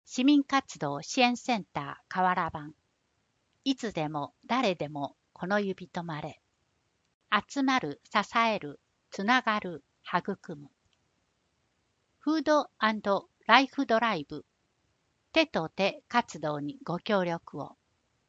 市民活動支援センター河原版。いつでも誰でもこの指止まれ。集まる、支える、つながる、育む。フード&ライフドライブ。手と手活動にご協力を。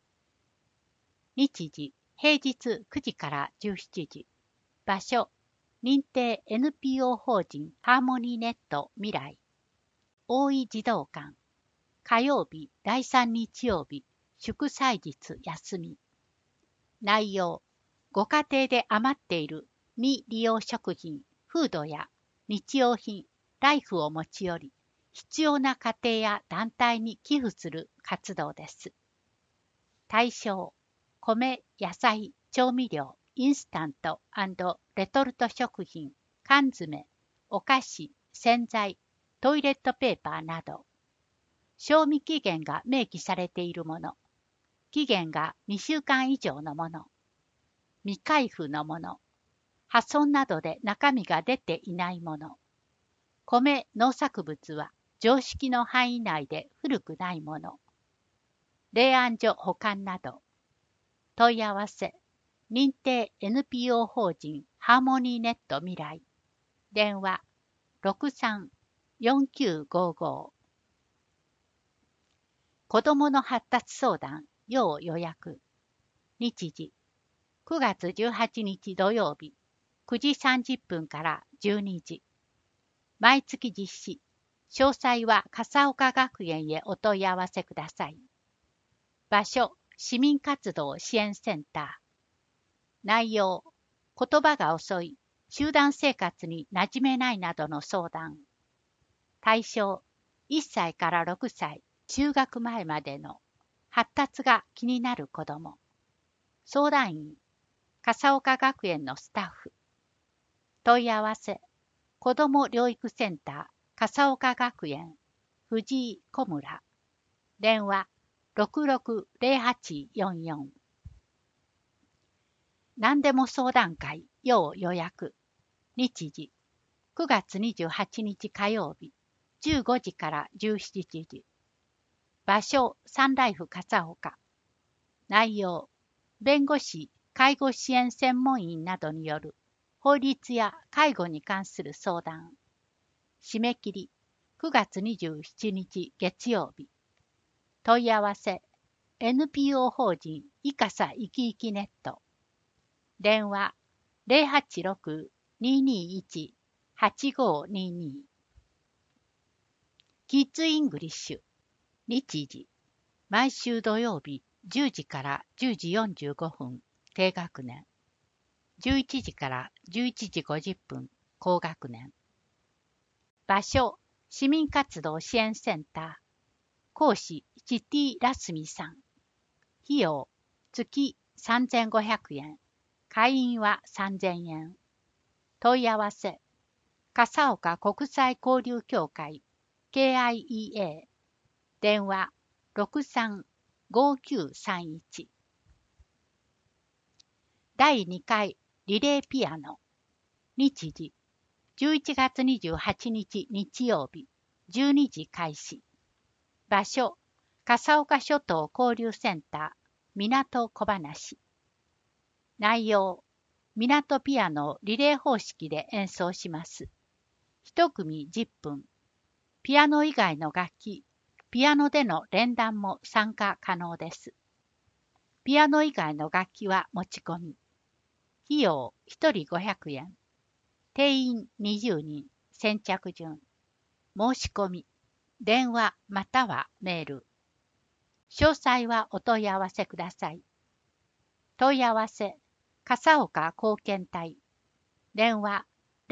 日時、平日9時から17時。場所、認定 NPO 法人ハーモニーネット未来。大井児童館。火曜日、第3日曜日、祝祭日休み。内容、ご家庭で余っている未利用食品、フードや日用品、ライフを持ち寄り、必要な家庭や団体に寄付する活動です。対象、米、野菜、調味料、インスタント&レトルト食品、缶詰、お菓子、洗剤、トイレットペーパーなど、賞味期限が明記されているもの、期限が2週間以上のもの、未開封のもの、破損などで中身が出ていないもの、米、農作物は常識の範囲内で古くないもの、冷暗所保管など、問い合わせ、認定 NPO 法人ハーモニーネット未来。電話、63-4955。子どもの発達相談、要予約。日時、9月18日土曜日、9時30分から12時。毎月実施。詳細は笠岡学園へお問い合わせください。場所、市民活動支援センター。内容、言葉が遅い、集団生活に馴染めないなどの相談。対象、1歳から6歳、中学前までの発達が気になる子ども。相談員、笠岡学園のスタッフ。問い合わせ、子ども療育センター、笠岡学園、藤井小村。電話、660844。何でも相談会、要予約。日時、9月28日火曜日、15時から17時。場所、サンライフ笠岡。内容、弁護士、介護支援専門員などによる法律や介護に関する相談。締め切り、9月27日月曜日。問い合わせ、NPO 法人いかさいきいきネット。電話、086-221-8522。キッズイングリッシュ。日時、毎週土曜日10時から10時45分、低学年。11時から11時50分、高学年。場所、市民活動支援センター。講師、チティ・ラスミさん。費用、月3500円。会員は3000円。問い合わせ、笠岡国際交流協会、KIEA。電話、63-5931。第2回リレーピアノ。日時、11月28日日曜日、12時開始。場所、笠岡諸島交流センター、港小話。内容、港ピアノをリレー方式で演奏します。一組10分。ピアノ以外の楽器、ピアノでの連弾も参加可能です。ピアノ以外の楽器は持ち込み。費用1人500円。定員20人。先着順。申し込み。電話またはメール。詳細はお問い合わせください。問い合わせ、笠岡貢献隊。電話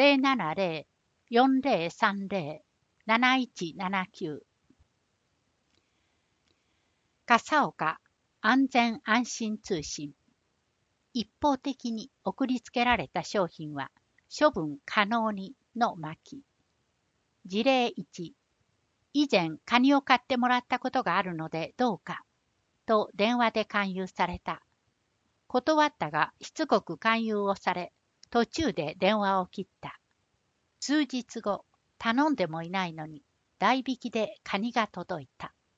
070-4030-7179。笠岡安全安心通信。一方的に送りつけられた商品は処分可能にの巻。事例1。以前カニを買ってもらったことがあるのでどうかと電話で勧誘された。断ったがしつこく勧誘をされ、途中で電話を切った。数日後、頼んでもいないのに代引きでカニが届いた。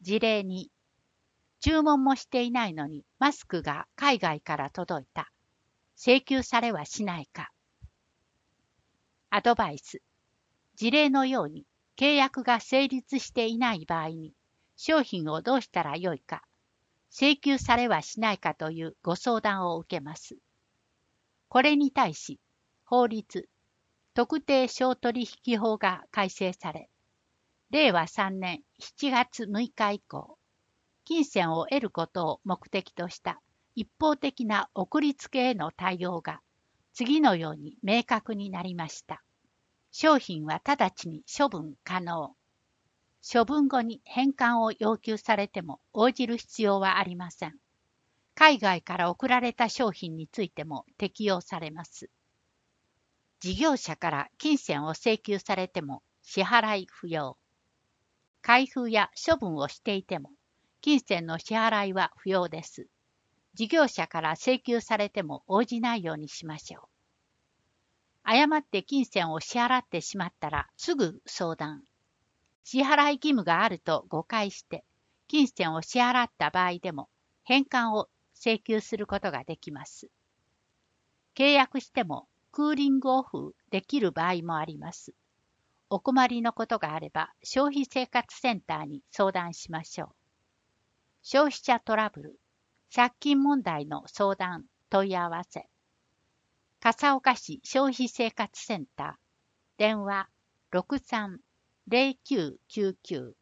事例2、注文もしていないのにマスクが海外から届いた。請求されはしないか。アドバイス。事例のように契約が成立していない場合に商品をどうしたらよいか、請求されはしないかというご相談を受けます。これに対し、法律、特定商取引法が改正され、令和3年7月6日以降、金銭を得ることを目的とした一方的な送りつけへの対応が次のように明確になりました。商品は直ちに処分可能。処分後に返還を要求されても応じる必要はありません。海外から送られた商品についても適用されます。事業者から金銭を請求されても支払い不要。開封や処分をしていても金銭の支払いは不要です。事業者から請求されても応じないようにしましょう。誤って金銭を支払ってしまったらすぐ相談。支払い義務があると誤解して金銭を支払った場合でも返還を請求することができます。契約してもクーリングオフできる場合もあります。お困りのことがあれば消費生活センターに相談しましょう。消費者トラブル、借金問題の相談、問い合わせ。笠岡市消費生活センター、電話 63-0999